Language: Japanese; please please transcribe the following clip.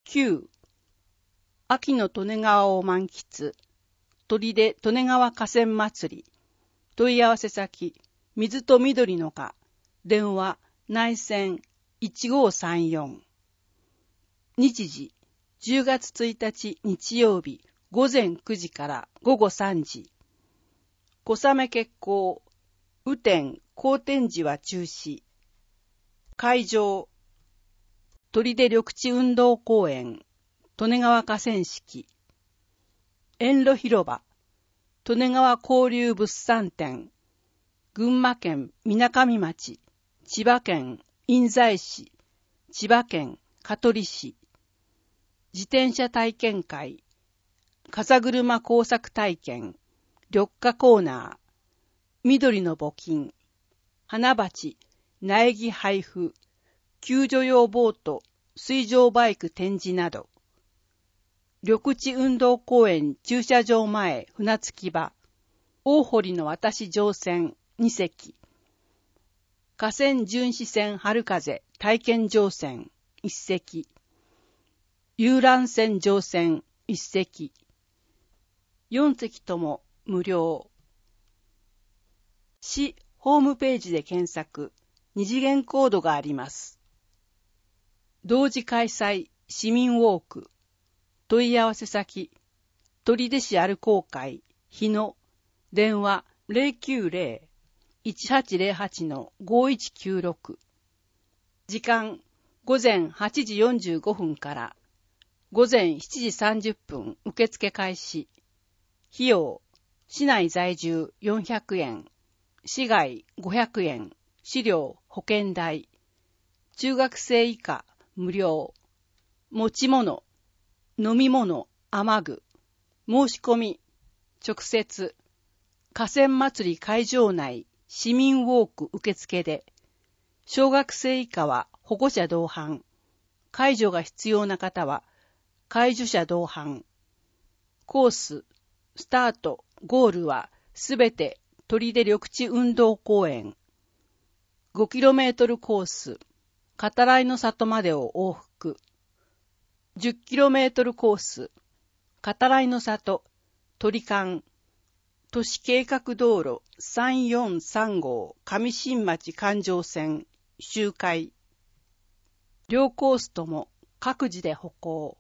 9、秋の利根川を満喫。砦利根川河川祭り。問い合わせ先、水と緑の花。電話、内線1534。日時、10月1日日曜日、午前9時から午後3時。小雨決行。雨天、好天時は中止。会場、砦緑地運動公園、利根川河川敷。遠路広場、利根川交流物産展。群馬県みなかみ町、千葉県印西市、千葉県香取市。自転車体験会、風車工作体験、緑化コーナー、緑の募金、花鉢、苗木配布、救助用ボート、水上バイク展示など。緑地運動公園駐車場前船着き場、大堀の私乗船2隻。河川巡視船春風体験乗船1隻。遊覧船乗船1隻。4隻とも無料。市ホームページで検索、二次元コードがあります。同時開催市民ウォーク。問い合わせ先、取手市アルコー会、日野、電話090-1808-5196。時間、午前8時45分から午前7時30分受付開始。費用、市内在住400円、市外500円、飼料、保険代。中学生以下無料。持ち物、飲み物、雨具。申し込み、直接、河川祭り会場内市民ウォーク受付で、小学生以下は保護者同伴、介助が必要な方は介助者同伴。コース、スタート、ゴールはすべて砦緑地運動公園。5km コース、片来の里までを往復。10km コース、片来の里、鳥館、都市計画道路343号上新町環状線周回。両コースとも各自で歩行。